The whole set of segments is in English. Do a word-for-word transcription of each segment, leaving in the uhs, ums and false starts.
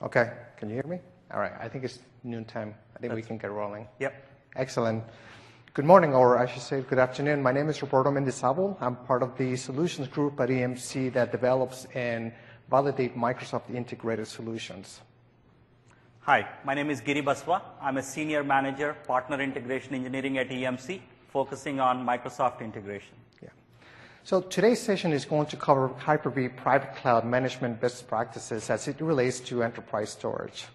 Okay, can you hear me? All right, I think it's noontime. I think That's we can get rolling. Yep. Excellent. Good morning, or I should say good afternoon. My name is Roberto Mendizabal. I'm part of the solutions group at E M C that develops and validates Microsoft integrated solutions. Hi, my name is Giri Baswa. I'm a senior manager, partner integration engineering at E M C, focusing on Microsoft integration. Yeah. So today's session is going to cover Hyper-V private cloud management best practices as it relates to enterprise storage.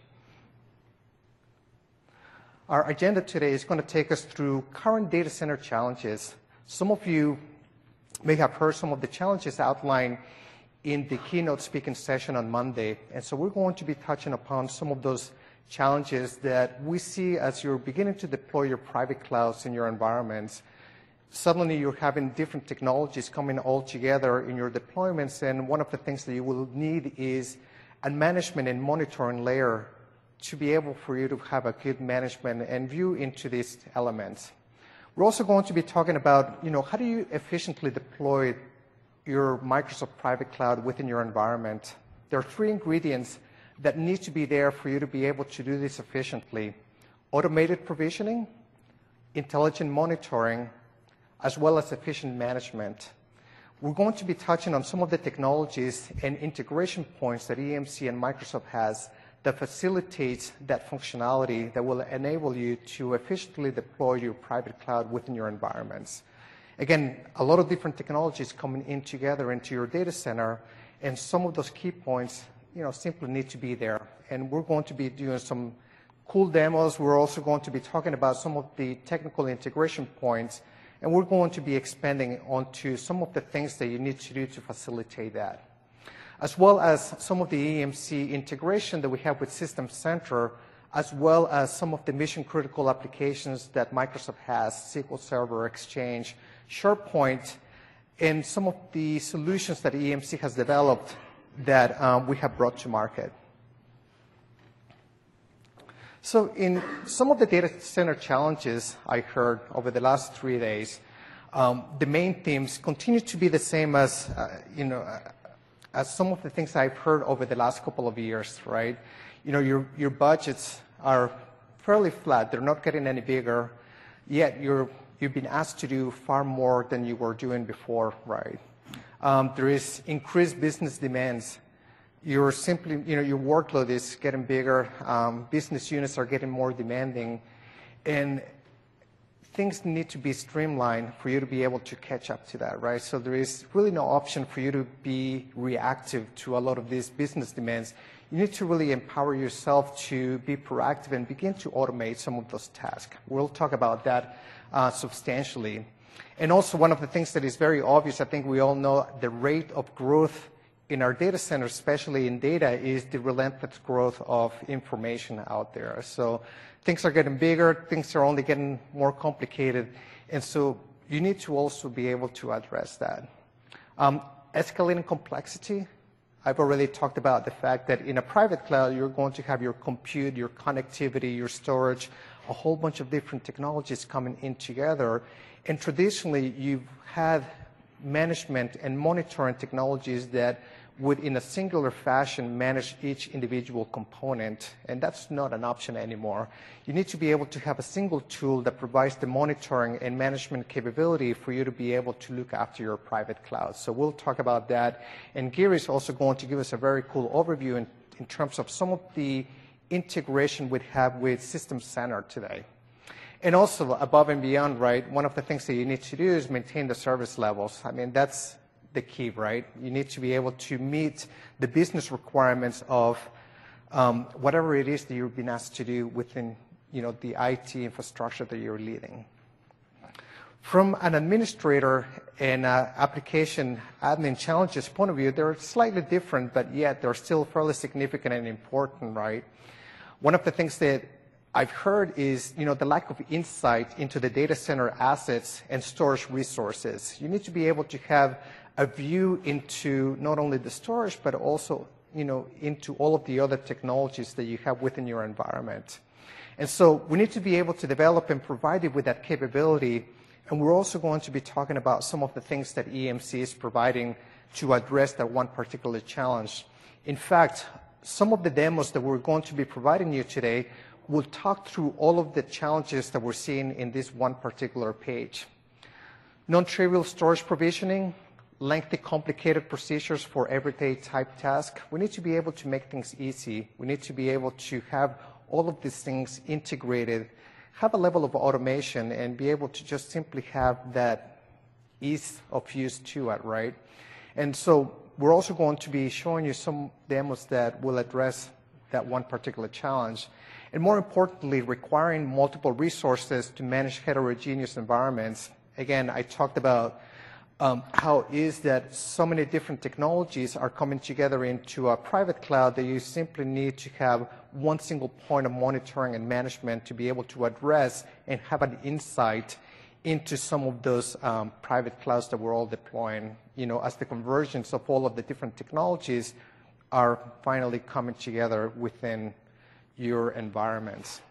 Our agenda today is going to take us through current data center challenges. Some of you may have heard some of the challenges outlined in the keynote speaking session on Monday. And so we're going to be touching upon some of those challenges that we see as you're beginning to deploy your private clouds in your environments. Suddenly you're having different technologies coming all together in your deployments, and one of the things that you will need is a management and monitoring layer to be able for you to have a good management and view into these elements. We're also going to be talking about, you know, how do you efficiently deploy your Microsoft private cloud within your environment. There are three ingredients that need to be there for you to be able to do this efficiently: automated provisioning, intelligent monitoring, as well as efficient management. We're going to be touching on some of the technologies and integration points that E M C and Microsoft has that facilitates that functionality that will enable you to efficiently deploy your private cloud within your environments. Again, a lot of different technologies coming in together into your data center, and some of those key points, you know, simply need to be there. And we're going to be doing some cool demos. We're also going to be talking about some of the technical integration points, and we're going to be expanding onto some of the things that you need to do to facilitate that, as well as some of the E M C integration that we have with System Center, as well as some of the mission-critical applications that Microsoft has, S Q L Server, Exchange, SharePoint, and some of the solutions that E M C has developed that um, we have brought to market. So in some of the data center challenges I heard over the last three days, um, the main themes continue to be the same as, uh, you know, as some of the things I've heard over the last couple of years, right? You know, your, your budgets are fairly flat. They're not getting any bigger, yet you're, you've been asked to do far more than you were doing before, right? Um, there is increased business demands. You're simply, you know, your workload is getting bigger. Um, business units are getting more demanding, and things need to be streamlined for you to be able to catch up to that, right? So there is really no option for you to be reactive to a lot of these business demands. You need to really empower yourself to be proactive and begin to automate some of those tasks. We'll talk about that uh, substantially. And also one of the things that is very obvious, I think we all know, the rate of growth in our data center, especially in data, is the relentless growth of information out there. So things are getting bigger, things are only getting more complicated, and so you need to also be able to address that. Um, escalating complexity, I've already talked about the fact that in a private cloud, you're going to have your compute, your connectivity, your storage, a whole bunch of different technologies coming in together, and traditionally you've had management and monitoring technologies that would, in a singular fashion, manage each individual component, and that's not an option anymore. You need to be able to have a single tool that provides the monitoring and management capability for you to be able to look after your private cloud. So we'll talk about that, and Gary is also going to give us a very cool overview in, in terms of some of the integration we have with System Center today. And also, above and beyond, right, one of the things that you need to do is maintain the service levels. I mean, that's the key, right? You need to be able to meet the business requirements of um, whatever it is that you've been asked to do within, you know, the I T infrastructure that you're leading. From an administrator and uh, application admin challenges point of view, they're slightly different, but yet they're still fairly significant and important, right? One of the things that I've heard is, you know, the lack of insight into the data center assets and storage resources. You need to be able to have a view into not only the storage, but also, you know, into all of the other technologies that you have within your environment. And so we need to be able to develop and provide it with that capability. And we're also going to be talking about some of the things that E M C is providing to address that one particular challenge. In fact, some of the demos that we're going to be providing you today will talk through all of the challenges that we're seeing in this one particular page. Non-trivial storage provisioning, lengthy, complicated procedures for everyday type tasks. We need to be able to make things easy. We need to be able to have all of these things integrated, have a level of automation, and be able to just simply have that ease of use to it, right? And so we're also going to be showing you some demos that will address that one particular challenge. And more importantly, requiring multiple resources to manage heterogeneous environments. Again, I talked about um, how is that so many different technologies are coming together into a private cloud that you simply need to have one single point of monitoring and management to be able to address and have an insight into some of those um, private clouds that we're all deploying, you know, as the convergence of all of the different technologies are finally coming together within your environments.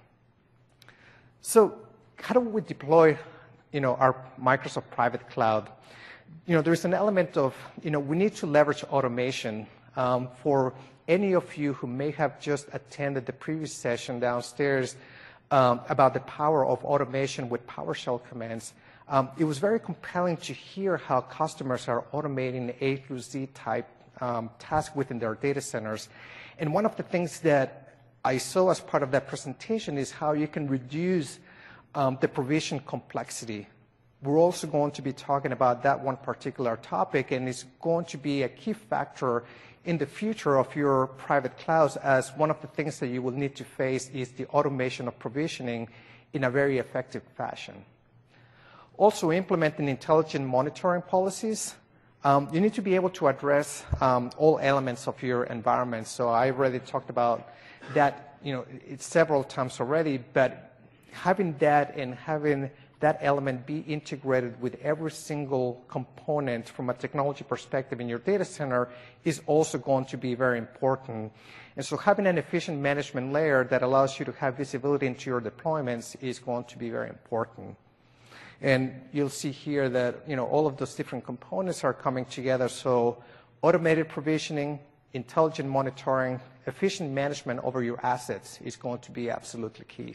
So how do we deploy, you know, our Microsoft private cloud? You know, there's an element of, you know, we need to leverage automation. Um, for any of you who may have just attended the previous session downstairs um, about the power of automation with PowerShell commands, um, it was very compelling to hear how customers are automating A through Z type um, tasks within their data centers. And one of the things that I saw as part of that presentation is how you can reduce um, the provision complexity. We're also going to be talking about that one particular topic, and it's going to be a key factor in the future of your private clouds, as one of the things that you will need to face is the automation of provisioning in a very effective fashion. Also, implementing intelligent monitoring policies. Um, you need to be able to address um, all elements of your environment. So I already talked about that, you know, it's several times already, but having that and having that element be integrated with every single component from a technology perspective in your data center is also going to be very important. And so having an efficient management layer that allows you to have visibility into your deployments is going to be very important. And you'll see here that, you know, all of those different components are coming together. So automated provisioning, intelligent monitoring, efficient management over your assets is going to be absolutely key.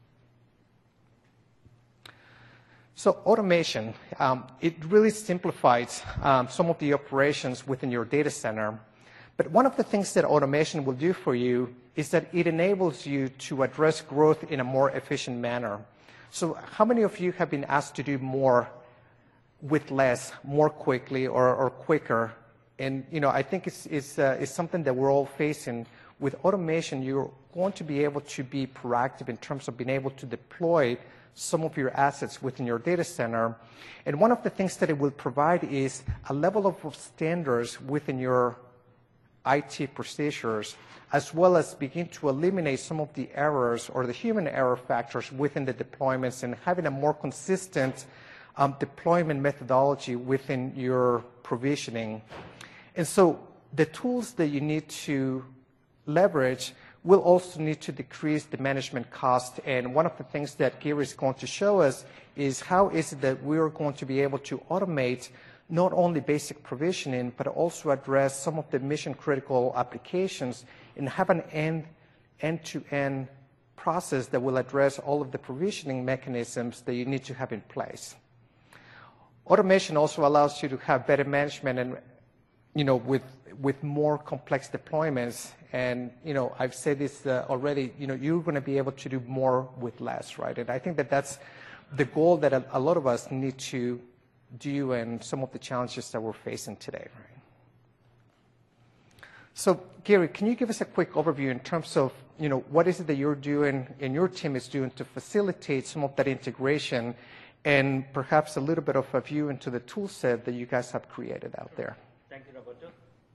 So automation, um, it really simplifies um, some of the operations within your data center. But one of the things that automation will do for you is that it enables you to address growth in a more efficient manner. So how many of you have been asked to do more with less, more quickly or, or quicker? And you know, I think it's, it's, uh, it's something that we're all facing. With automation, you're going to be able to be proactive in terms of being able to deploy some of your assets within your data center. And one of the things that it will provide is a level of standards within your I T procedures, as well as begin to eliminate some of the errors or the human error factors within the deployments and having a more consistent um, deployment methodology within your provisioning. And so the tools that you need to leverage will also need to decrease the management cost. And one of the things that Gary is going to show us is how is it that we're going to be able to automate not only basic provisioning, but also address some of the mission-critical applications and have an end, end-to-end process that will address all of the provisioning mechanisms that you need to have in place. Automation also allows you to have better management and, you know, with, with more complex deployments. And, you know, I've said this uh, already, you know, you're going to be able to do more with less, right? And I think that that's the goal that a, a lot of us need to do and some of the challenges that we're facing today, right? So, Gary, can you give us a quick overview in terms of, you know, what is it that you're doing and your team is doing to facilitate some of that integration and perhaps a little bit of a view into the tool set that you guys have created out there? Thank you, Roberto.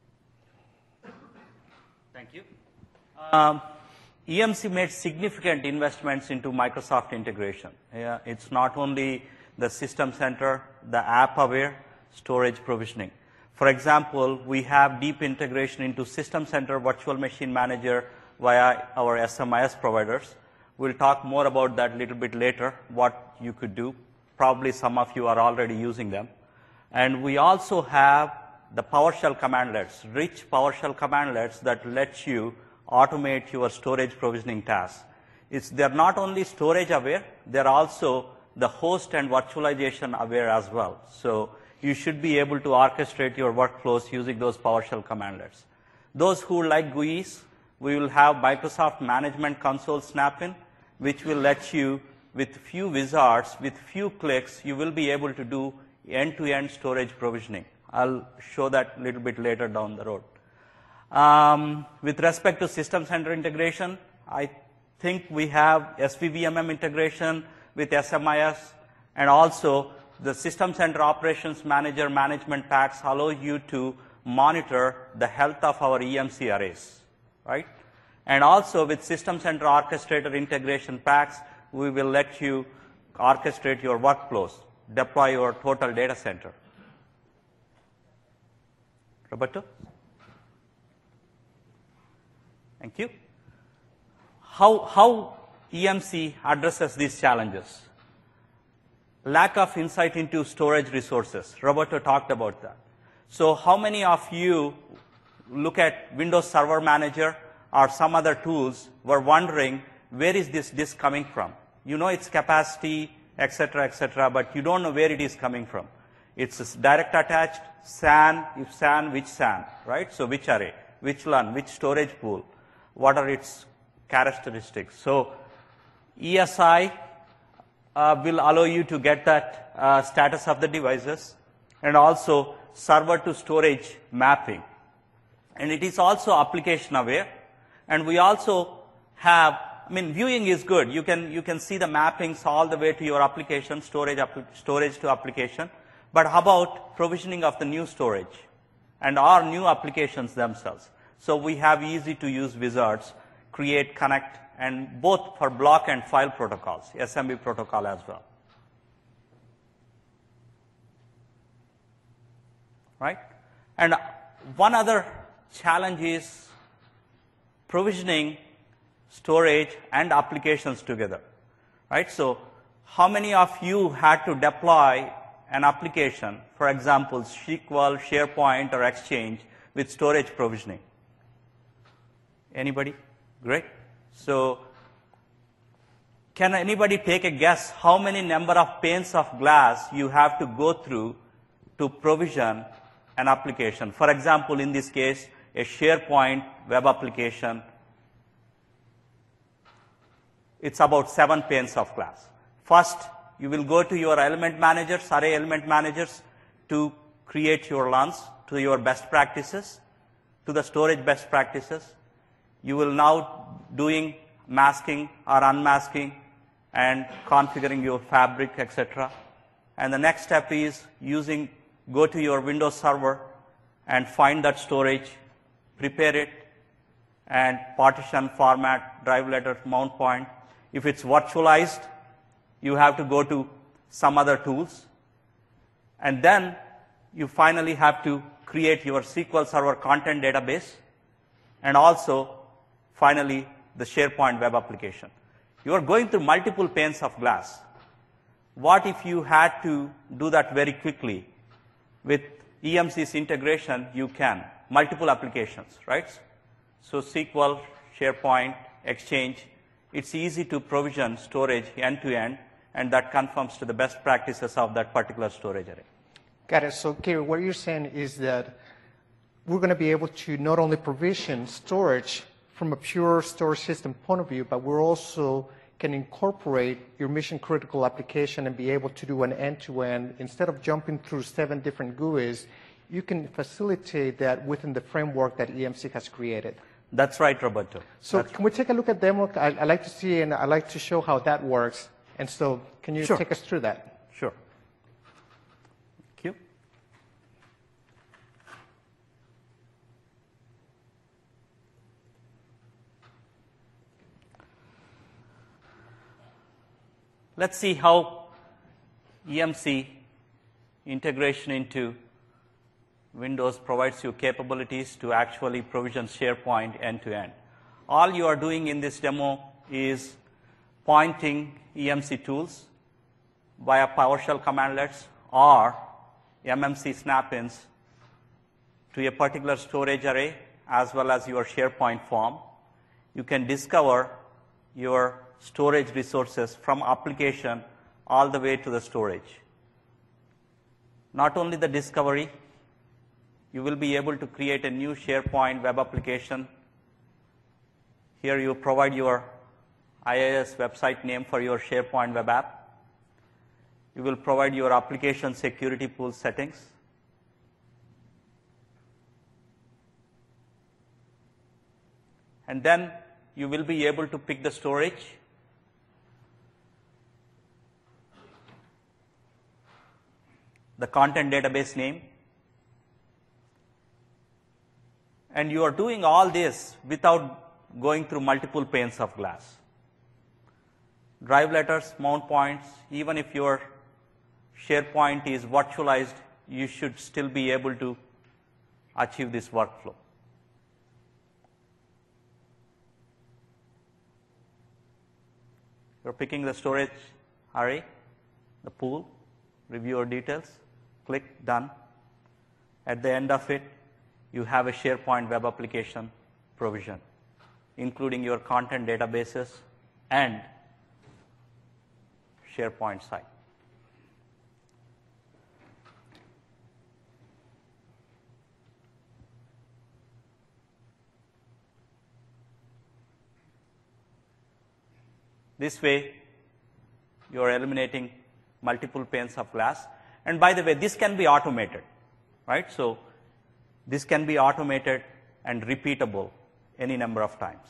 Thank you. Um, E M C made significant investments into Microsoft integration. Yeah, it's not only the system center, the app aware, storage provisioning. For example, we have deep integration into System Center Virtual Machine Manager via our S M I S providers. We'll talk more about that a little bit later, what you could do. Probably some of you are already using them. And we also have the PowerShell commandlets, rich PowerShell commandlets that let you automate your storage provisioning tasks. It's, they're not only storage aware, they're also the host and virtualization aware as well. So you should be able to orchestrate your workflows using those PowerShell commandlets. Those who like G U Is, we will have Microsoft Management Console Snap-in, which will let you, with few wizards, with few clicks, you will be able to do end-to-end storage provisioning. I'll show that a little bit later down the road. Um, with respect to System Center integration, I think we have S V V M M integration with S M I S, and also the System Center Operations Manager management packs allow you to monitor the health of our E M C arrays, right? And also with System Center Orchestrator integration packs, we will let you orchestrate your workflows, deploy your total data center. Roberto? Thank you. How, how E M C addresses these challenges? Lack of insight into storage resources. Roberto talked about that. So how many of you look at Windows Server Manager or some other tools were wondering, where is this disk coming from? You know its capacity, et cetera, et cetera, but you don't know where it is coming from. It's direct attached, S A N, if S A N, which S A N, right? So which array, which LUN, which storage pool, what are its characteristics? So E S I uh, will allow you to get that uh, status of the devices, and also server to storage mapping. And it is also application aware. And we also have, I mean, viewing is good. You can, you can see the mappings all the way to your application, storage, storage to application. But how about provisioning of the new storage and our new applications themselves? So we have easy to use wizards, create, connect, and both for block and file protocols, S M B protocol as well. Right? And one other challenge is provisioning storage and applications together. Right? So how many of you had to deploy an application, for example, S Q L, SharePoint, or Exchange with storage provisioning? Anybody? Great. So can anybody take a guess how many number of panes of glass you have to go through to provision an application? For example, in this case, a SharePoint web application, it's about seven panes of glass. First, you will go to your element managers, array element managers, to create your LUNs to your best practices, to the storage best practices. You will now doing masking or unmasking and configuring your fabric, et cetera. And the next step is using, go to your Windows server and find that storage, prepare it, and partition, format, drive letter, mount point. If it's virtualized, you have to go to some other tools. And then you finally have to create your S Q L Server content database, and also, finally, the SharePoint web application. You are going through multiple panes of glass. What if you had to do that very quickly? With E M C's integration, you can. Multiple applications, right? So S Q L, SharePoint, Exchange, it's easy to provision storage end-to-end, and that conforms to the best practices of that particular storage array. Got it. So, Kerry, what you're saying is that we're going to be able to not only provision storage from a pure storage system point of view, but we're also can incorporate your mission-critical application and be able to do an end-to-end. Instead of jumping through seven different G U Is, you can facilitate that within the framework that E M C has created. That's right, Roberto. So That's can we take a look at demo? I, I like to see and I like to show how that works. And so can you Sure. take us through that? Sure. Thank you. Let's see how E M C integration into Windows provides you capabilities to actually provision SharePoint end-to-end. All you are doing in this demo is pointing E M C tools via PowerShell commandlets or M M C snap-ins to a particular storage array as well as your SharePoint form. you can discover your storage resources from application all the way to the storage. Not only the discovery, you will be able to create a new SharePoint web application. Here you provide your I I S website name for your SharePoint web app. You will provide your application security pool settings. And then you will be able to pick the storage. The content database name. And you are doing all this without going through multiple panes of glass. Drive letters, mount points, even if your SharePoint is virtualized, you should still be able to achieve this workflow. You're picking the storage array, the pool, review your details, click done. At the end of it, you have a SharePoint web application provision, including your content databases and SharePoint site. This way, you are eliminating multiple panes of glass. And by the way, this can be automated, right? So this can be automated and repeatable any number of times.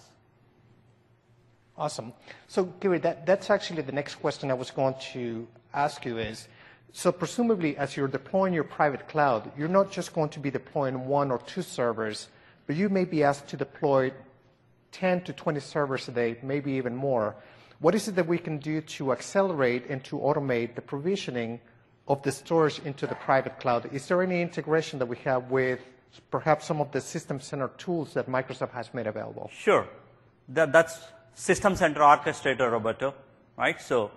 Awesome. So, Gary, that, that's actually the next question I was going to ask you is, so presumably as you're deploying your private cloud, you're not just going to be deploying one or two servers, but you may be asked to deploy ten to twenty servers a day, maybe even more. What is it that we can do to accelerate and to automate the provisioning of the storage into the private cloud? Is there any integration that we have with perhaps some of the System Center tools that Microsoft has made available? Sure. That, that's System Center Orchestrator, Roberto, right? So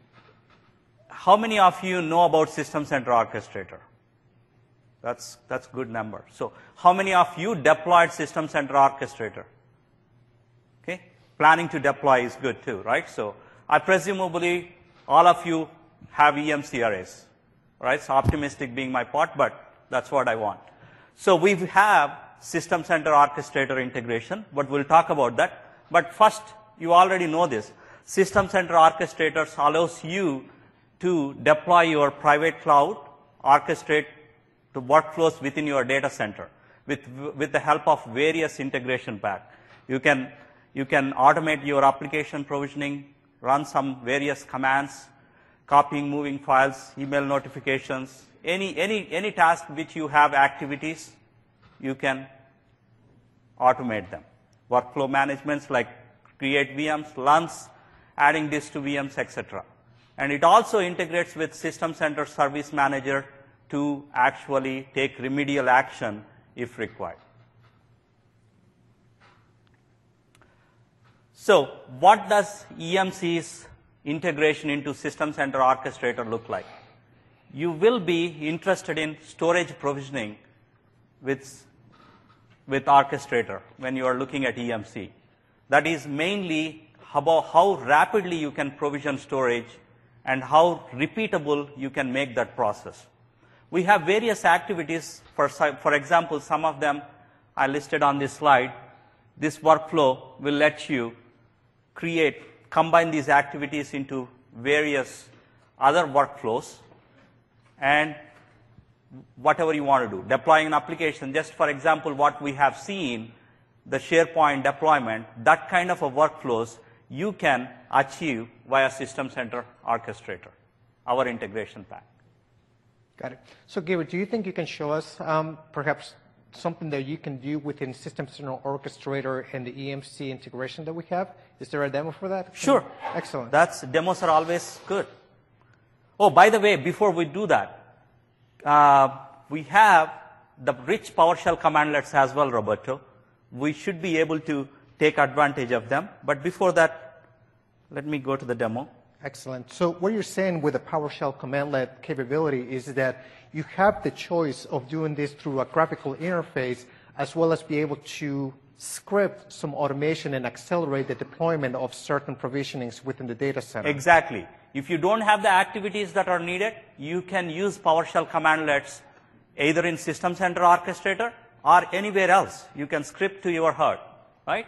how many of you know about System Center Orchestrator? That's, that's a good number. So how many of you deployed System Center Orchestrator? Okay. Planning to deploy is good too, right? So I presumably all of you have E M C arrays, right? So optimistic being my part, but that's what I want. So we have System Center Orchestrator integration, but we'll talk about that. But first, you already know this. System Center Orchestrator allows you to deploy your private cloud, orchestrate the workflows within your data center with, with the help of various integration packs. You can You can automate your application provisioning, run some various commands, copying, moving files, email notifications, any, any, any task which you have activities, you can automate them. Workflow managements like create V Ms, lunch, adding this to V Ms, et cetera. And it also integrates with System Center Service Manager to actually take remedial action if required. So what does E M C's integration into System Center Orchestrator look like? You will be interested in storage provisioning with, with Orchestrator when you are looking at E M C. That is mainly about how rapidly you can provision storage and how repeatable you can make that process. We have various activities. For, for example, some of them I listed on this slide. This workflow will let you create, combine these activities into various other workflows and whatever you want to do. Deploying an application, just for example, what we have seen, the SharePoint deployment, that kind of a workflows you can achieve via System Center Orchestrator, our integration pack. Got it. So, Gary, do you think you can show us um, perhaps something that you can do within System Center Orchestrator and the E M C integration that we have? Is there a demo for that? Sure. Excellent. That's, demos are always good. Oh, by the way, before we do that, uh, we have the rich PowerShell commandlets as well, Roberto. We should be able to take advantage of them. But before that, let me go to the demo. Excellent. So what you're saying with the PowerShell commandlet capability is that you have the choice of doing this through a graphical interface as well as be able to script some automation and accelerate the deployment of certain provisionings within the data center. Exactly. If you don't have the activities that are needed, you can use PowerShell commandlets either in System Center Orchestrator or anywhere else. You can script to your heart, right?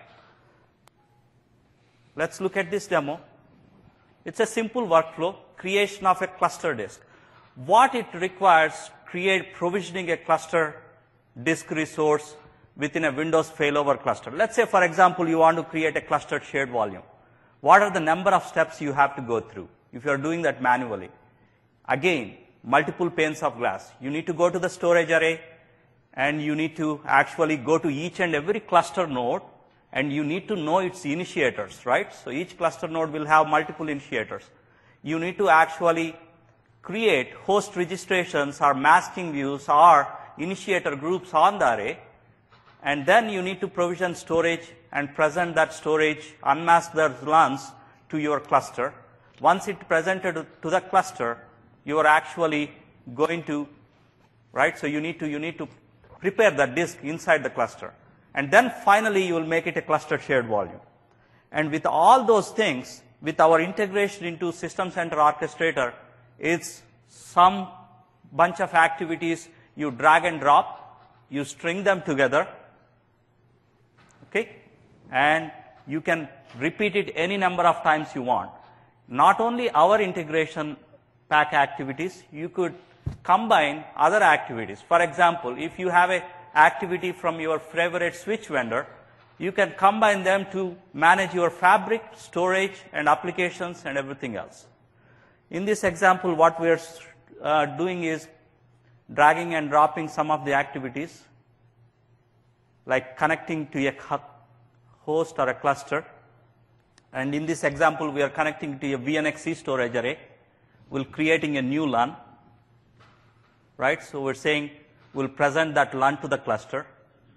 Let's look at this demo. It's a simple workflow, creation of a cluster disk. What it requires, create provisioning a cluster disk resource within a Windows failover cluster. Let's say, for example, you want to create a clustered shared volume. What are the number of steps you have to go through if you are doing that manually? Again, multiple panes of glass. You need to go to the storage array, and you need to actually go to each and every cluster node, and you need to know its initiators, right? So each cluster node will have multiple initiators. You need to actually create host registrations or masking views or initiator groups on the array, and then you need to provision storage and present that storage, unmask the L A Ns to your cluster. Once it's presented to the cluster, you are actually going to, right? So you need to, you need to prepare the disk inside the cluster. And then finally, you will make it a cluster shared volume. And with all those things, with our integration into System Center Orchestrator, it's some bunch of activities you drag and drop, you string them together, okay? And you can repeat it any number of times you want. Not only our integration pack activities, you could combine other activities. For example, if you have a activity from your favorite switch vendor, you can combine them to manage your fabric, storage, and applications and everything else. In this example, what we are uh, doing is dragging and dropping some of the activities, like connecting to a host or a cluster. And in this example, we are connecting to a V N X C storage array. We're creating a new L A N, right? So we're saying we'll present that L A N to the cluster.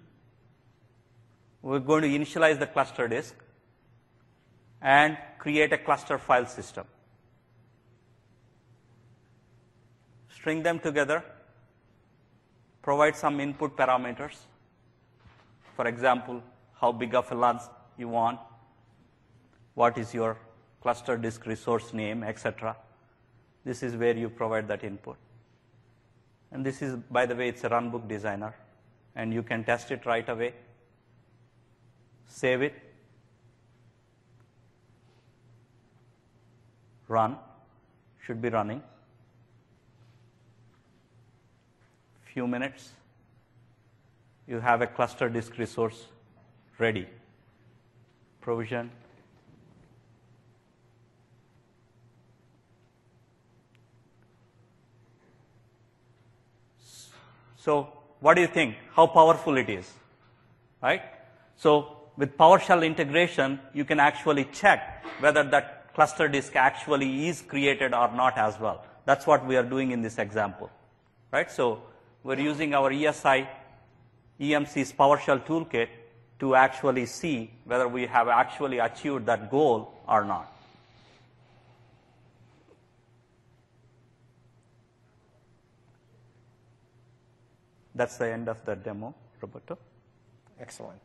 We're going to initialize the cluster disk and create a cluster file system. String them together, provide some input parameters. For example, how big of a L A N you want, what is your cluster disk resource name, et cetera. This is where you provide that input. And this is, by the way, it's a runbook designer, and you can test it right away. Save it. Run. Should be running. Few minutes. You have a cluster disk resource ready. Provision. So what do you think? How powerful it is, right? So with PowerShell integration, you can actually check whether that cluster disk actually is created or not as well. That's what we are doing in this example, right? So we're using our E S I E M C's PowerShell toolkit to actually see whether we have actually achieved that goal or not. That's the end of the demo, Roberto. Excellent.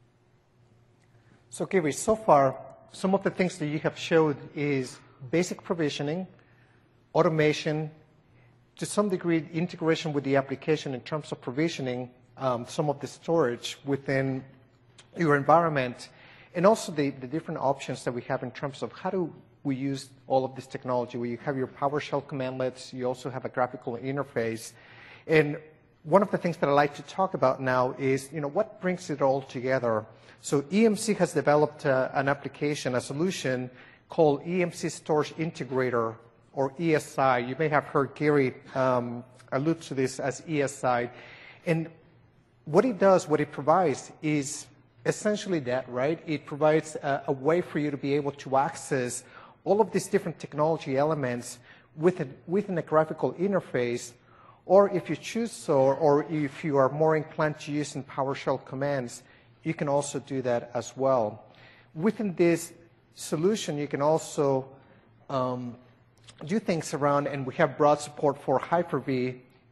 So, Gary, so far, some of the things that you have showed is basic provisioning, automation, to some degree integration with the application in terms of provisioning um, some of the storage within your environment, and also the, the different options that we have in terms of how do we use all of this technology, where you have your PowerShell commandlets, you also have a graphical interface. And one of the things that I like to talk about now is, you know, what brings it all together. So E M C has developed uh, an application, a solution called E M C Storage Integrator, or E S I. You may have heard Gary um, allude to this as E S I. And what it does, what it provides is essentially that, right? It provides a, a way for you to be able to access all of these different technology elements within, within a graphical interface, or if you choose so, or if you are more inclined to using PowerShell commands, you can also do that as well. Within this solution, you can also um, do things around, and we have broad support for Hyper-V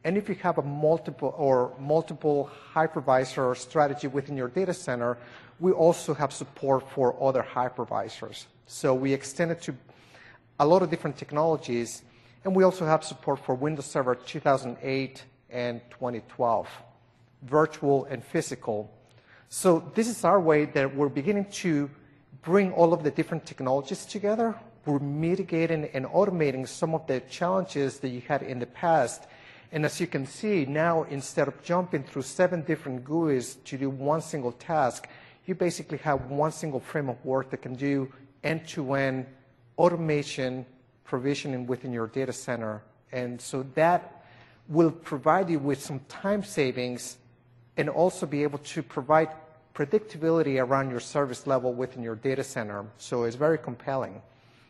And if you have a multiple or multiple hypervisor strategy within your data center, we also have support for other hypervisors. So we extended to a lot of different technologies, and we also have support for Windows Server two thousand eight and twenty twelve, virtual and physical. So this is our way that we're beginning to bring all of the different technologies together. We're mitigating and automating some of the challenges that you had in the past. And as you can see, now instead of jumping through seven different G U Is to do one single task, you basically have one single frame of work that can do end-to-end automation provisioning within your data center. And so that will provide you with some time savings and also be able to provide predictability around your service level within your data center. So it's very compelling.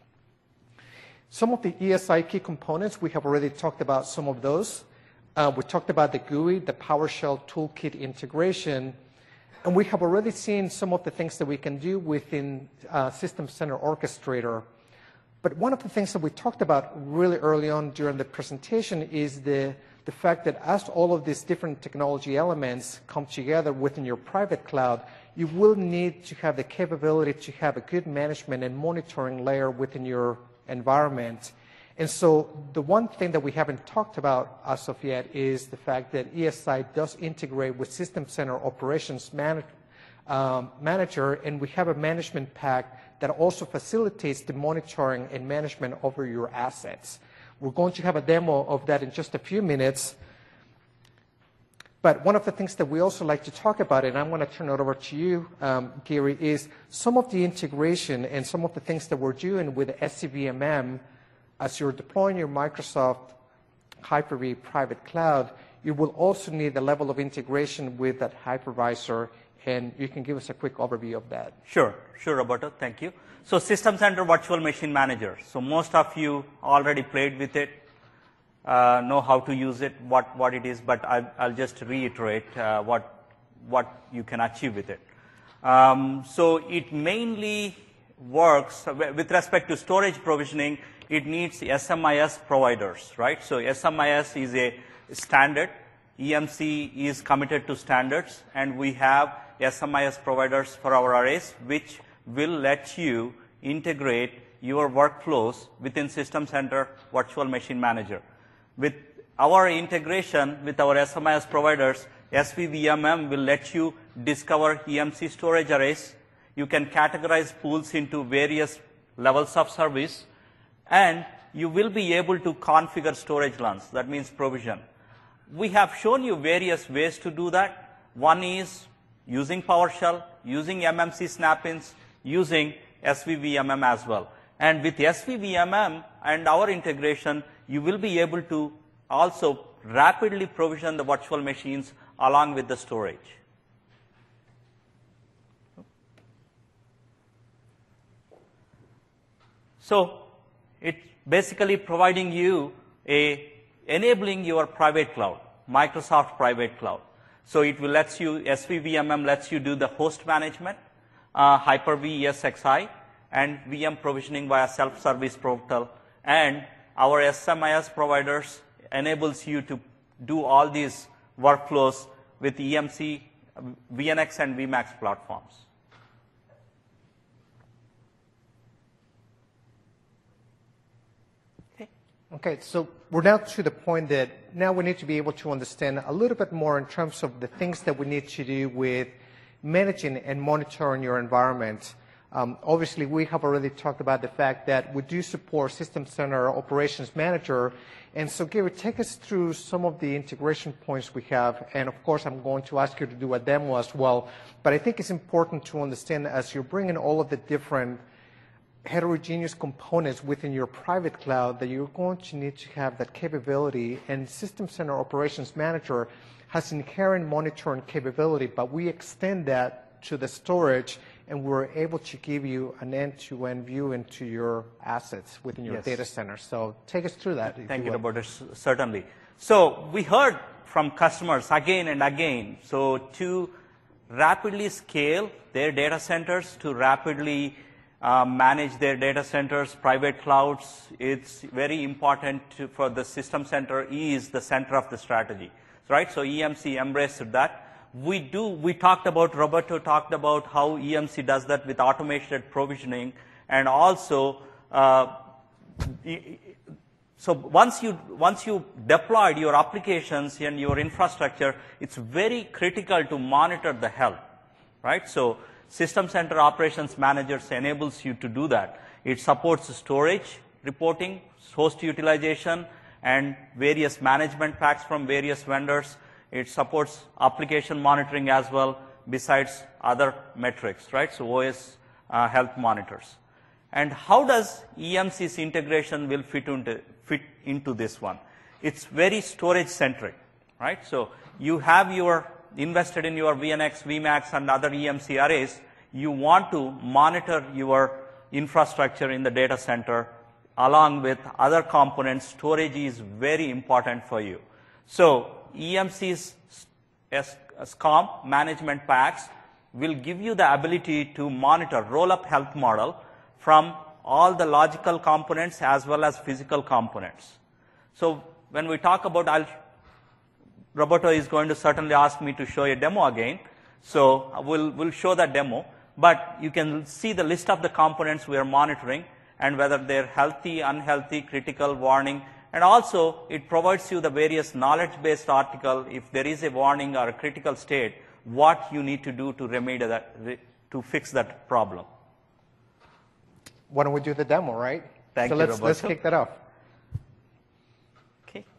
Some of the E S I key components, we have already talked about some of those. Uh, we talked about the G U I, the PowerShell toolkit integration, and we have already seen some of the things that we can do within uh, System Center Orchestrator. But one of the things that we talked about really early on during the presentation is the, the fact that as all of these different technology elements come together within your private cloud, you will need to have the capability to have a good management and monitoring layer within your environment. And so the one thing that we haven't talked about as of yet is the fact that E S I does integrate with System Center Operations Man um, Manager, and we have a management pack that also facilitates the monitoring and management over your assets. We're going to have a demo of that in just a few minutes. But one of the things that we also like to talk about, and I'm going to turn it over to you, um, Gary, is some of the integration and some of the things that we're doing with S C V M M. As you're deploying your Microsoft Hyper-V private cloud, you will also need a level of integration with that hypervisor, and you can give us a quick overview of that. Sure, sure, Roberto, thank you. So System Center Virtual Machine Manager. So most of you already played with it, uh, know how to use it, what, what it is, but I'll, I'll just reiterate uh, what, what you can achieve with it. Um, so it mainly works with respect to storage provisioning. It needs S M I S providers, right? So S M I S is a standard. E M C is committed to standards, and we have S M I S providers for our arrays, which will let you integrate your workflows within System Center Virtual Machine Manager. With our integration with our S M I S providers, S V V M M will let you discover E M C storage arrays. You can categorize pools into various levels of service, and you will be able to configure storage LUNs. That means provision. We have shown you various ways to do that. One is using PowerShell, using M M C snap-ins, using S V V M M as well. And with S V V M M and our integration, you will be able to also rapidly provision the virtual machines along with the storage. So it's basically providing you a, enabling your private cloud, Microsoft private cloud. So it will let you, S V V M M lets you do the host management, uh, Hyper-V E S X i, and V M provisioning via self-service portal. And our S M I S providers enables you to do all these workflows with E M C, V N X, and V MAX platforms. Okay, so we're now to the point that now we need to be able to understand a little bit more in terms of the things that we need to do with managing and monitoring your environment. Um, obviously, we have already talked about the fact that we do support System Center Operations Manager. And so, Gary, take us through some of the integration points we have. And, of course, I'm going to ask you to do a demo as well. But I think it's important to understand as you're bringing all of the different heterogeneous components within your private cloud that you're going to need to have that capability. And System Center Operations Manager has inherent monitoring capability, but we extend that to the storage, and we're able to give you an end-to-end view into your assets within your yes. data center. So take us through that. Thank you, Roberto. Certainly. So we heard from customers again and again. So to rapidly scale their data centers, to rapidly uh, manage their data centers, private clouds. It's very important to, for the system center is the center of the strategy, right? So E M C embraced that. We do, we talked about, Roberto talked about how E M C does that with automated provisioning, and also, uh, so once you, once you deployed your applications and your infrastructure, it's very critical to monitor the health, right? So System Center Operations Managers enables you to do that. It supports storage, reporting, host utilization, and various management packs from various vendors. It supports application monitoring as well, besides other metrics, right? So O S uh, health monitors. And how does E M C's integration will fit into, fit into this one? It's very storage centric, right? So you have your invested in your V N X, V MAX, and other E M C arrays. You want to monitor your infrastructure in the data center along with other components. Storage is very important for you. So E M C's S COM management packs will give you the ability to monitor roll-up health model from all the logical components as well as physical components. So when we talk about, I'll, Roberto is going to certainly ask me to show a demo again. So we'll, we'll show that demo. But you can see the list of the components we are monitoring and whether they're healthy, unhealthy, critical, warning. And also, it provides you the various knowledge-based article. If there is a warning or a critical state, what you need to do to remedy that, to fix that problem. Why don't we do the demo, right? Thank so you, let's, Roberto. let's kick that off. Okay.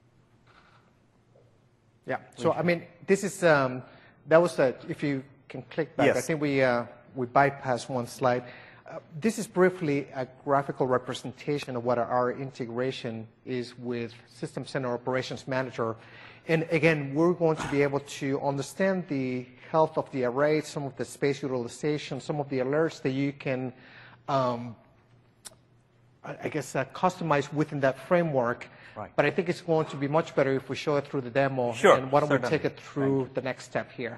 Yeah. So, I mean, this is, um, that was a, if you can click back, yes. I think we, uh, we bypassed one slide. Uh, this is briefly a graphical representation of what our integration is with System Center Operations Manager. And again, we're going to be able to understand the health of the array, some of the space utilization, some of the alerts that you can, um, I guess, uh, customize within that framework. Right. But I think it's going to be much better if we show it through the demo. Sure. And why don't certainly. we take it through the next step here?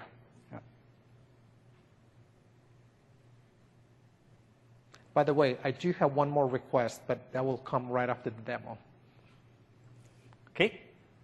By the way, I do have one more request, but that will come right after the demo. Okay.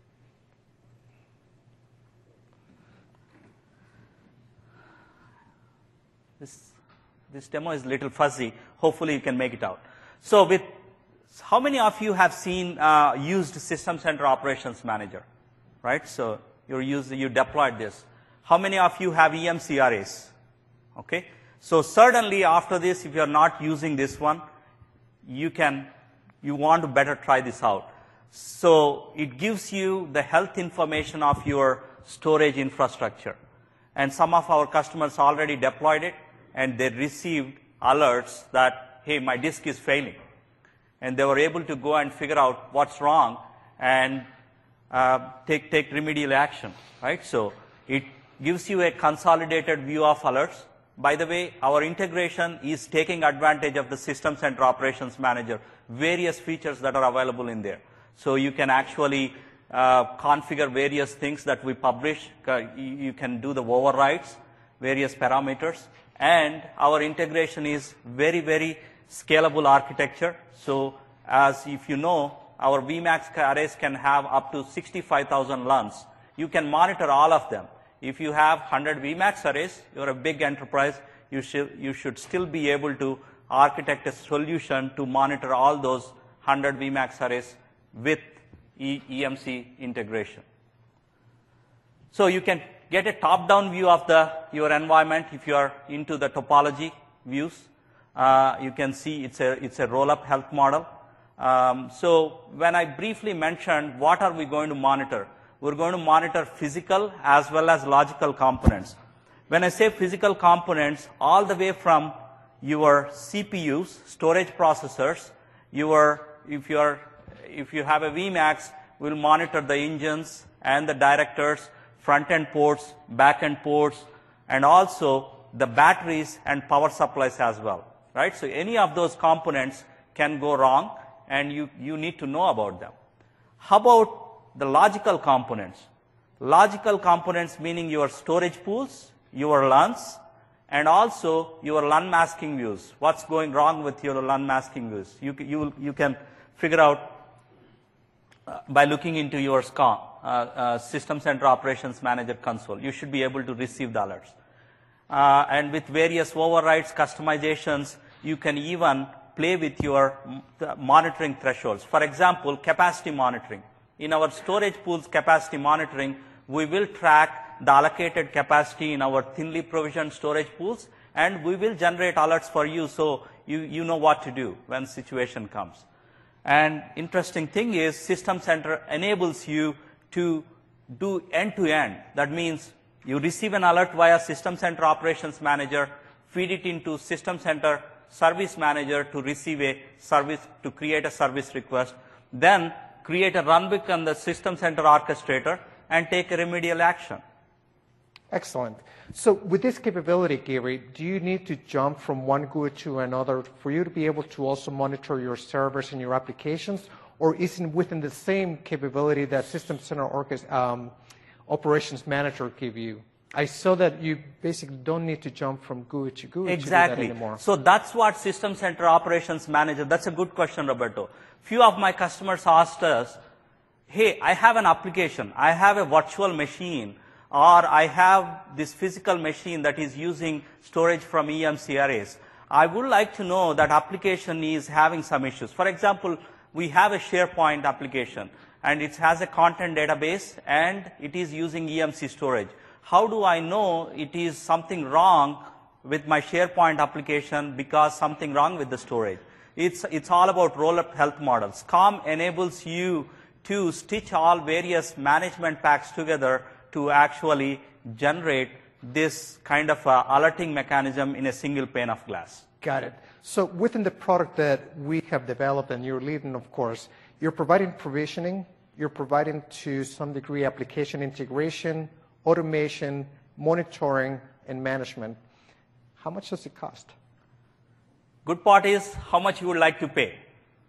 This, this demo is a little fuzzy. Hopefully you can make it out. So with, how many of you have seen, uh, used System Center Operations Manager, right? So you're used, you deployed this. How many of you have E M C arrays? Okay. So certainly after this, if you're not using this one, you can, you want to better try this out. So it gives you the health information of your storage infrastructure. And some of our customers already deployed it, and they received alerts that, hey, my disk is failing. And they were able to go and figure out what's wrong and uh, take, take remedial action, right? So it gives you a consolidated view of alerts. By the way, our integration is taking advantage of the System Center Operations Manager, various features that are available in there. So you can actually uh, configure various things that we publish. Uh, you can do the overrides, various parameters. And our integration is very, very scalable architecture. So as if you know, our V MAX arrays can have up to sixty-five thousand L U Ns. You can monitor all of them. If you have one hundred V MAX arrays, you're a big enterprise, you should, you should still be able to architect a solution to monitor all those one hundred V MAX arrays with e EMC integration. So you can get a top-down view of the, your environment if you are into the topology views. Uh, you can see it's a, it's a roll-up health model. Um, so when I briefly mentioned what are we going to monitor, we're going to monitor physical as well as logical components. When I say physical components, all the way from your C P Us, storage processors, your, if you are, if you have a V MAX, we'll monitor the engines and the directors, front-end ports, back-end ports, and also the batteries and power supplies as well, right? So any of those components can go wrong, and you, you need to know about them. How about the logical components? Logical components meaning your storage pools, your L U Ns, and also your LUN masking views. What's going wrong with your LUN masking views? You, you, you can figure out uh, by looking into your S C O M, uh, uh, System Center Operations Manager console. You should be able to receive the alerts. Uh, and with various overrides, customizations, you can even play with your monitoring thresholds. For example, capacity monitoring. In our storage pools capacity monitoring, we will track the allocated capacity in our thinly provisioned storage pools, and we will generate alerts for you so you, you know what to do when situation comes. And interesting thing is System Center enables you to do end-to-end. That means you receive an alert via System Center Operations Manager, feed it into System Center Service Manager to receive a service, to create a service request, then create a runbook on the System Center Orchestrator and take a remedial action. Excellent. So with this capability, Gary, do you need to jump from one G U I to another for you to be able to also monitor your servers and your applications, or is it within the same capability that System Center Orchest, um, Operations Manager give you? I saw that you basically don't need to jump from G U I to G U I exactly. to do that anymore. So that's what System Center Operations Manager, that's a good question, Roberto. Few of my customers asked us, hey, I have an application, I have a virtual machine, or I have this physical machine that is using storage from E M C arrays. I would like to know that application is having some issues. For example, we have a SharePoint application, and it has a content database, and it is using E M C storage. How do I know it is something wrong with my SharePoint application because something wrong with the storage? It's, it's all about roll-up health models. S C O M enables you to stitch all various management packs together to actually generate this kind of uh, alerting mechanism in a single pane of glass. Got it. So within the product that we have developed, and you're leading, of course, you're providing provisioning, you're providing to some degree application integration, automation, monitoring, and management. How much does it cost? Good part is how much you would like to pay.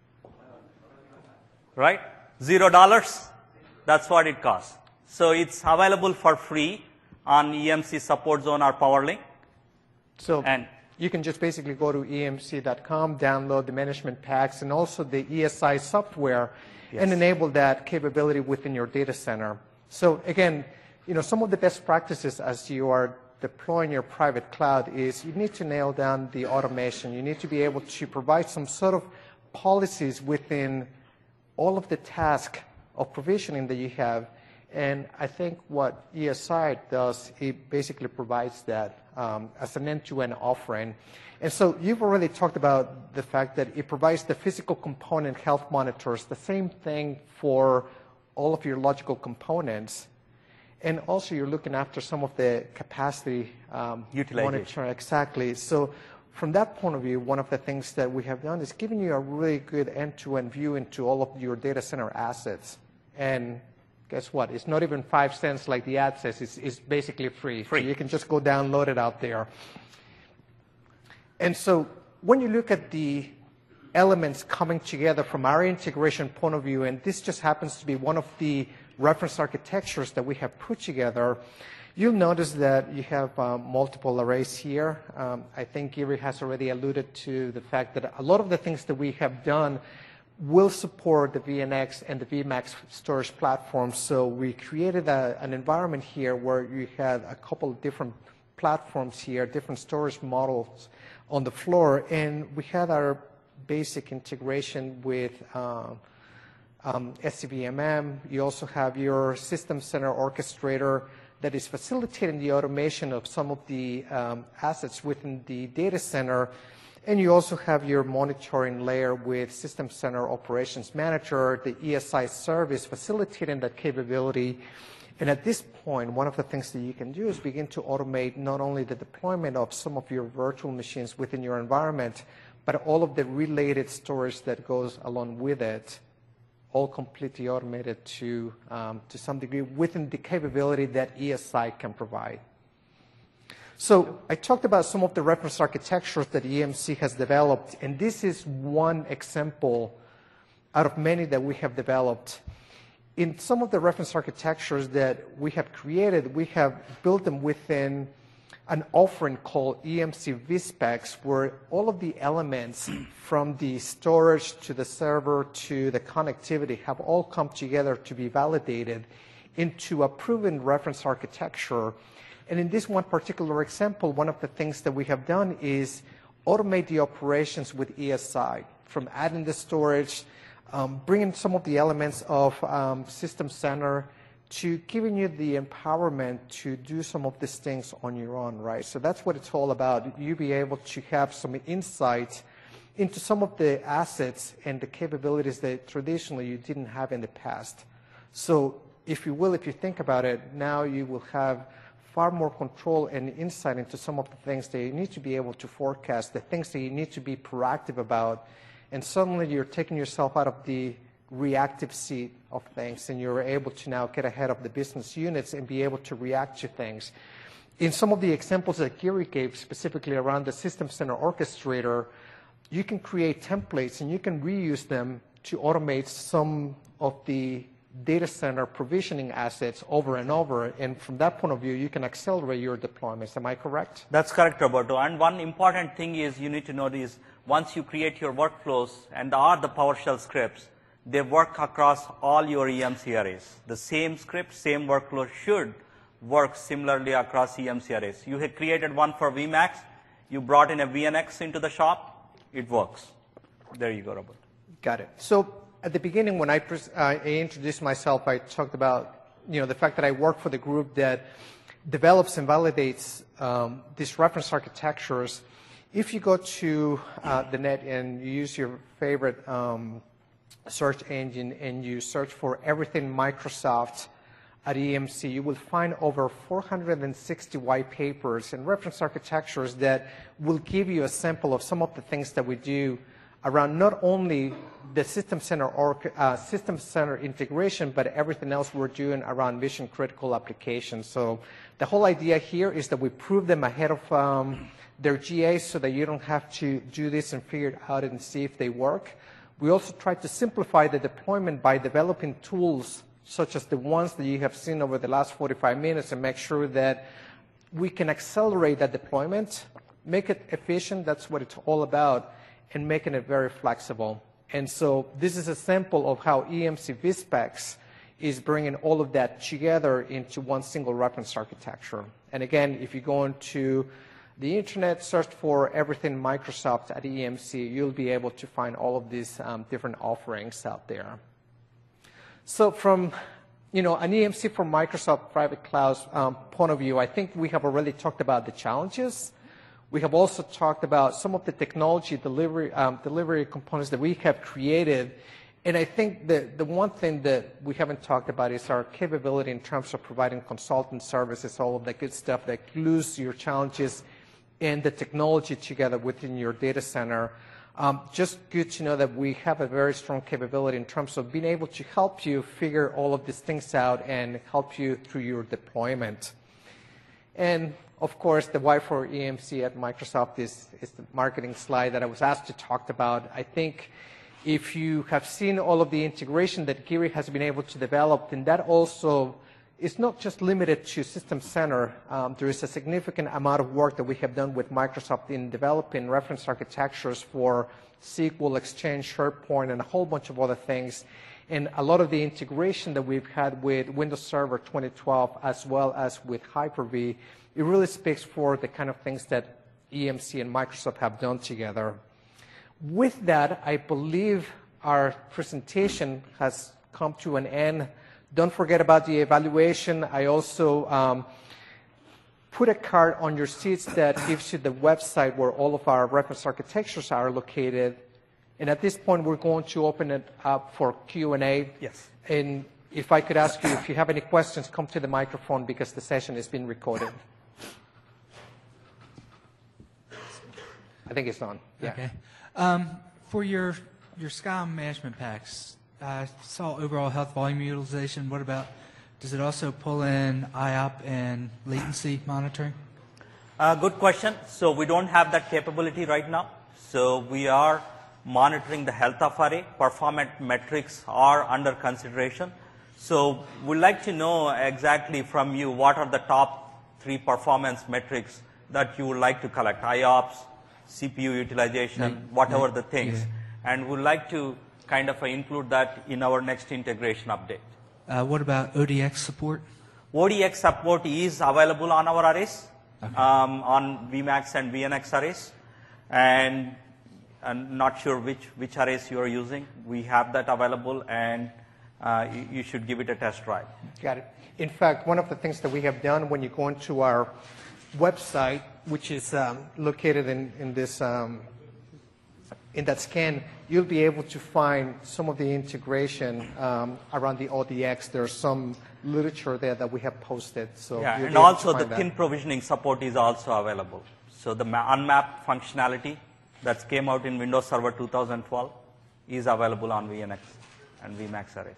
Right? Zero dollars, that's what it costs. So it's available for free on E M C Support Zone or PowerLink. So and you can just basically go to E M C dot com, download the management packs and also the E S I software, yes, and enable that capability within your data center. So again, you know, some of the best practices as you are deploying your private cloud is you need to nail down the automation. You need to be able to provide some sort of policies within all of the tasks of provisioning that you have. And I think what E S I does, it basically provides that um, as an end-to-end offering. And so you've already talked about the fact that it provides the physical component health monitors, the same thing for all of your logical components. And also you're looking after some of the capacity um, monitor. Exactly. So from that point of view, one of the things that we have done is giving you a really good end-to-end view into all of your data center assets. And guess what? It's not even five cents like the ad says. It's, it's basically free. Free. So you can just go download it out there. And so when you look at the elements coming together from our integration point of view, and this just happens to be one of the reference architectures that we have put together, you'll notice that you have uh, multiple arrays here. Um, I think Gary has already alluded to the fact that a lot of the things that we have done will support the V N X and the V MAX storage platforms. So we created a, an environment here where you had a couple of different platforms here, different storage models on the floor, and we had our basic integration with uh, um, S C V M M. You also have your System Center Orchestrator that is facilitating the automation of some of the um, assets within the data center. And you also have your monitoring layer with System Center Operations Manager, the E S I service facilitating that capability. And at this point, one of the things that you can do is begin to automate not only the deployment of some of your virtual machines within your environment, but all of the related storage that goes along with it, all completely automated to, um, to some degree within the capability that E S I can provide. So I talked about some of the reference architectures that E M C has developed, and this is one example out of many that we have developed. In some of the reference architectures that we have created, we have built them within an offering called E M C vSpecs, where all of the elements from the storage to the server to the connectivity have all come together to be validated into a proven reference architecture. And in this one particular example, one of the things that we have done is automate the operations with E S I, from adding the storage, um, bringing some of the elements of um, System Center, to giving you the empowerment to do some of these things on your own, right? So that's what it's all about. You be able to have some insight into some of the assets and the capabilities that traditionally you didn't have in the past. So if you will, if you think about it, now you will have far more control and insight into some of the things that you need to be able to forecast, the things that you need to be proactive about, and suddenly you're taking yourself out of the reactive seat of things, and you're able to now get ahead of the business units and be able to react to things. In some of the examples that Gary gave, specifically around the System Center Orchestrator, you can create templates and you can reuse them to automate some of the data center provisioning assets over and over, and from that point of view, you can accelerate your deployments. Am I correct? That's correct, Roberto. And one important thing is you need to know is once you create your workflows, and are the PowerShell scripts, they work across all your E M C arrays. The same script, same workflow should work similarly across E M C arrays. You had created one for vMax, you brought in a V N X into the shop, it works. There you go, Robert. Got it. So at the beginning, when I, uh, I introduced myself, I talked about you know the fact that I work for the group that develops and validates um, these reference architectures. If you go to uh, the net and you use your favorite um, search engine and you search for everything Microsoft at E M C, you will find over four hundred sixty white papers and reference architectures that will give you a sample of some of the things that we do around not only the System Center or uh, System Center integration, but everything else we're doing around mission critical applications. So the whole idea here is that we prove them ahead of um, their G A so that you don't have to do this and figure it out and see if they work. We also try to simplify the deployment by developing tools such as the ones that you have seen over the last forty-five minutes and make sure that we can accelerate that deployment, make it efficient, that's what it's all about, and making it very flexible. And so this is a sample of how E M C vSpecs is bringing all of that together into one single reference architecture. And again, if you go into the internet, search for everything Microsoft at E M C, you'll be able to find all of these um, different offerings out there. So from you know, an E M C for Microsoft Private Cloud um, point of view, I think we have already talked about the challenges. We have also talked about some of the technology delivery, um, delivery components that we have created. And I think the, the one thing that we haven't talked about is our capability in terms of providing consultant services, all of the good stuff that glues your challenges and the technology together within your data center. Um, just good to know that we have a very strong capability in terms of being able to help you figure all of these things out and help you through your deployment. And of course, the why for E M C at Microsoft is, is the marketing slide that I was asked to talk about. I think if you have seen all of the integration that Giri has been able to develop, then that also is not just limited to System Center. Um, there is a significant amount of work that we have done with Microsoft in developing reference architectures for S Q L, Exchange, SharePoint, and a whole bunch of other things. And a lot of the integration that we've had with Windows Server twenty twelve as well as with Hyper-V, it really speaks for the kind of things that E M C and Microsoft have done together. With that, I believe our presentation has come to an end. Don't forget about the evaluation. I also um, put a card on your seats that gives you the website where all of our reference architectures are located. And at this point, we're going to open it up for Q and A. Yes. And if I could ask you, if you have any questions, come to the microphone because the session is being recorded. I think it's on. Yeah. Okay. Um, for your your S C O M management packs, I saw overall health volume utilization. What about, does it also pull in I O P and latency monitoring? Uh, good question. So we don't have that capability right now. So we are monitoring the health of array. Performance metrics are under consideration. So we'd like to know exactly from you what are the top three performance metrics that you would like to collect, I O P S, C P U utilization, Mm-hmm. whatever Mm-hmm. the things, Yeah. and would like to kind of uh, include that in our next integration update. Uh, what about O D X support? O D X support is available on our arrays, Okay. um, on V MAX and V N X arrays, and I'm not sure which, which arrays you are using. We have that available, and uh, you, you should give it a test drive. Got it. In fact, one of the things that we have done when you go into our website, which is um, located in, in this um, in that scan, you'll be able to find some of the integration um, around the O D X. There's some literature there that we have posted. So Yeah, you'll and be able to also the find that. thin provisioning support is also available. So the ma- unmapped functionality that came out in Windows Server two thousand twelve is available on V N X and V MAX arrays.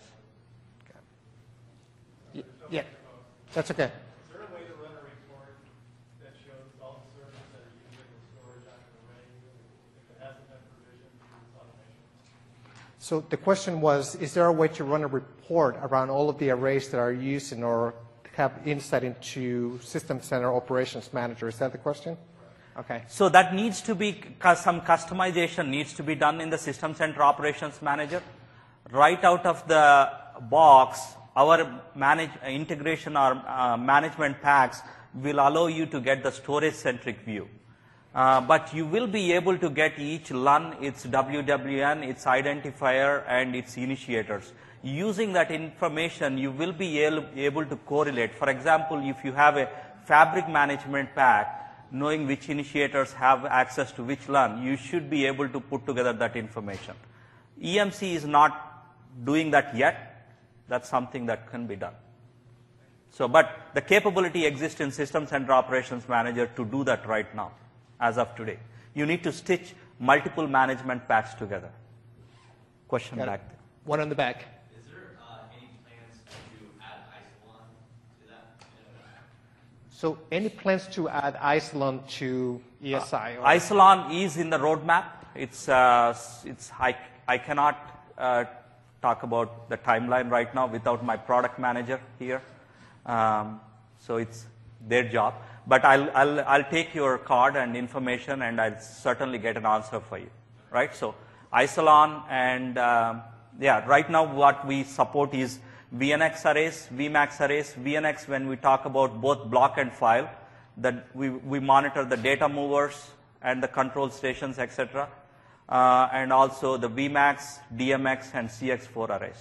Y- Yeah, that's okay. Is there a way to run a report that shows all the servers that are using the storage on an array if it hasn't been provisioned through this automation? So the question was, is there a way to run a report around all of the arrays that are used in or have insight into System Center Operations Manager? Is that the question? Okay. So that needs to be, cu- some customization needs to be done in the System Center Operations Manager. Right out of the box, our manage, integration or uh, management packs will allow you to get the storage-centric view. Uh, but you will be able to get each L U N, its W W N, its identifier, and its initiators. Using that information, you will be able, able to correlate. For example, if you have a fabric management pack, knowing which initiators have access to which L U N, you should be able to put together that information. E M C is not doing that yet. That's something that can be done. So, but the capability exists in System Center Operations Manager to do that right now, as of today. You need to stitch multiple management packs together. Question Got it. back there. One on the back. Is there uh, any plans to add Isilon to that? So any plans to add Isilon to E S I? or- Isilon is in the roadmap. It's, uh, it's, I, I cannot uh, talk about the timeline right now without my product manager here. Um, so it's their job. But I'll, I'll, I'll take your card and information, and I'll certainly get an answer for you. Right? So Isilon and, um, yeah, right now what we support is V N X arrays, V MAX arrays. V N X, when we talk about both block and file, that we, we monitor the data movers and the control stations, et cetera. Uh, and also the V MAX, D M X, and C X four arrays.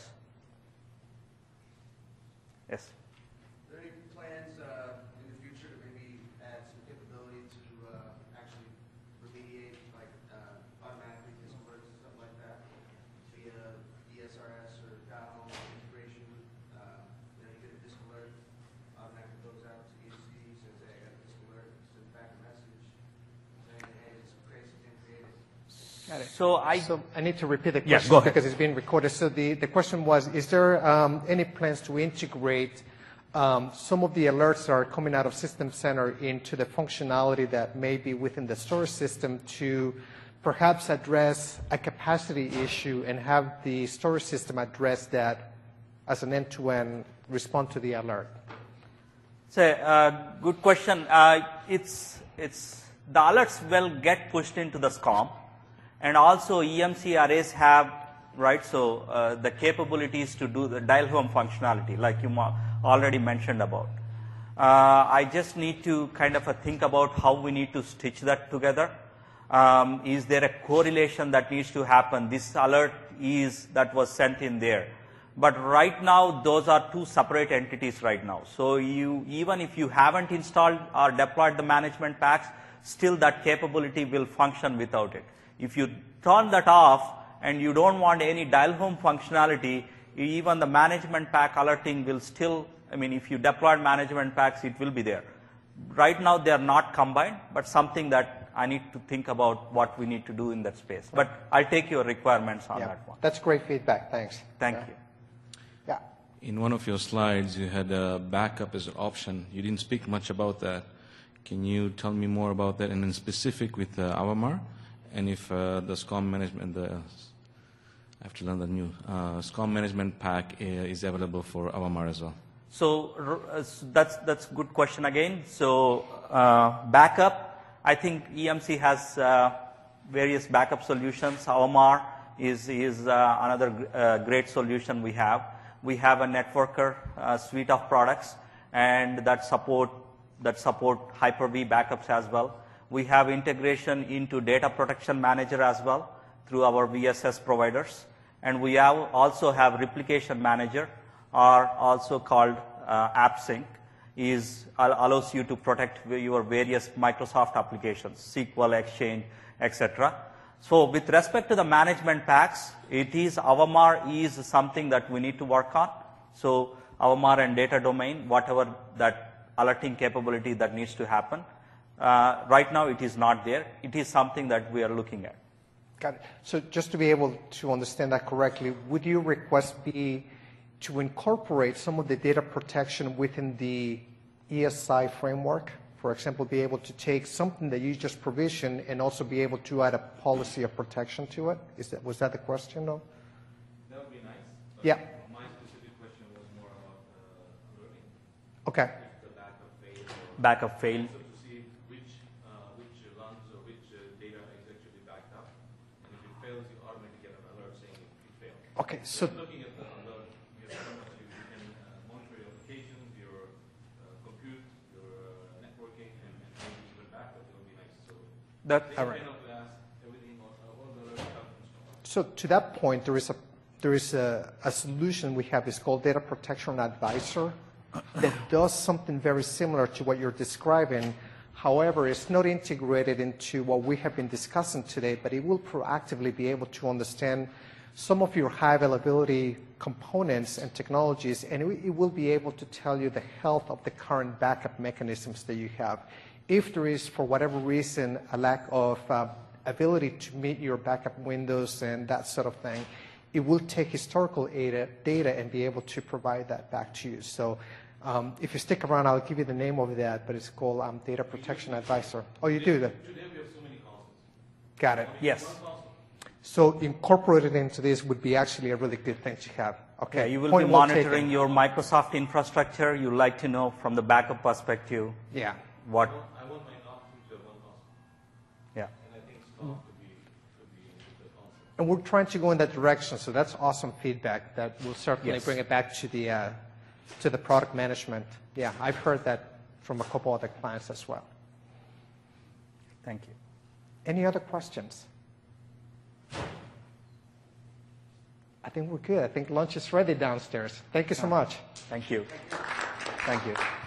Yes? Are there any plans uh, in the future to maybe add some capability to uh, actually remediate, like uh, automatically disk alerts and stuff like that via D S R S or D A O integration? Uh, you know, you get a disk alert, automatically goes out to E S C, says, hey, I got a disk alert, sends back a message saying, hey, this crazy thing created. Got it. So I, So I need to repeat the Yeah, question go ahead. because it's being recorded. So the, the question was, is there um, any plans to integrate um, some of the alerts that are coming out of System Center into the functionality that may be within the storage system to perhaps address a capacity issue and have the storage system address that as an end-to-end respond to the alert? it's a uh, good question. Uh, it's, it's, the alerts will get pushed into the SCOM. And also E M C arrays have, right, so uh, the capabilities to do the dial home functionality, like you already mentioned about. Uh, I just need to kind of uh, think about how we need to stitch that together. Um, is there a correlation that needs to happen? This alert is that was sent in there. But right now, those are two separate entities right now. So you, even if you haven't installed or deployed the management packs, still that capability will function without it. If you turn that off and you don't want any dial home functionality, even the management pack alerting will still, I mean, if you deploy management packs, it will be there. Right now, they are not combined, but something that I need to think about what we need to do in that space. But I'll take your requirements on Yeah, that one. that's great feedback. Thanks. Thank Yeah. you. Yeah. In one of your slides, you had a backup as an option. You didn't speak much about that. Can you tell me more about that, and in specific with uh, Avamar? And if uh, the SCOM management, the, I have to learn the new, uh, SCOM management pack uh, is available for Avamar as well. So uh, that's that's a good question again. So uh, backup, I think E M C has uh, various backup solutions. Avamar is is uh, another uh, great solution we have. We have a Networker uh, suite of products, and that support that support Hyper-V backups as well. We have integration into Data Protection Manager as well through our V S S providers, and we have also have Replication Manager, or also called uh, AppSync, is allows you to protect your various Microsoft applications, S Q L, Exchange, et cetera. So with respect to the management packs, it is Avamar is something that we need to work on. So Avamar and data domain, whatever that alerting capability that needs to happen. Uh, right now it is not there. It is something that we are looking at. Got it. So just to be able to understand that correctly, would your request be to incorporate some of the data protection within the E S I framework? For example, be able to take something that you just provisioned and also be able to add a policy of protection to it? Is that, was that the question, though? That would be nice. But Yeah. My specific question was more about uh, alerting. Okay. If the backup failed, or Backup failed. also to see which uh, which runs or which uh, data is actually backed up, and if it fails, you automatically get an alert saying it, it failed. Okay. So I'm looking at the alert, you have so much you can uh, monitor your applications, your uh, compute, your uh, networking, and, and maybe even backup. It would be nice. So That, they all can right. kind of ask everything, all, all the alerts come from someone. So to that point, there is a there is a, a solution we have. It's called Data Protection Advisor that does something very similar to what you're describing. However, it's not integrated into what we have been discussing today, but it will proactively be able to understand some of your high availability components and technologies, and it, it will be able to tell you the health of the current backup mechanisms that you have. If there is, for whatever reason, a lack of uh, ability to meet your backup windows and that sort of thing, it will take historical data, data and be able to provide that back to you. So um, if you stick around, I'll give you the name of that, but it's called um, Data Protection Advisor. Oh, you do that? Today we have so many consoles. Got it. yes. So incorporated into this would be actually a really good thing to have. Okay. Yeah, you will Point be well monitoring taken. your Microsoft infrastructure. You like to know from the backup perspective Yeah. what. I want my NOC to have one console, Yeah. and I think Storm could be could be the console. And we're trying to go in that direction, so that's awesome feedback. That will certainly Yes. bring it back to the uh, to the product management. Yeah, I've heard that from a couple other clients as well. Thank you. Any other questions? I think we're good. I think lunch is ready downstairs. Thank you so much. Thank you. Thank you.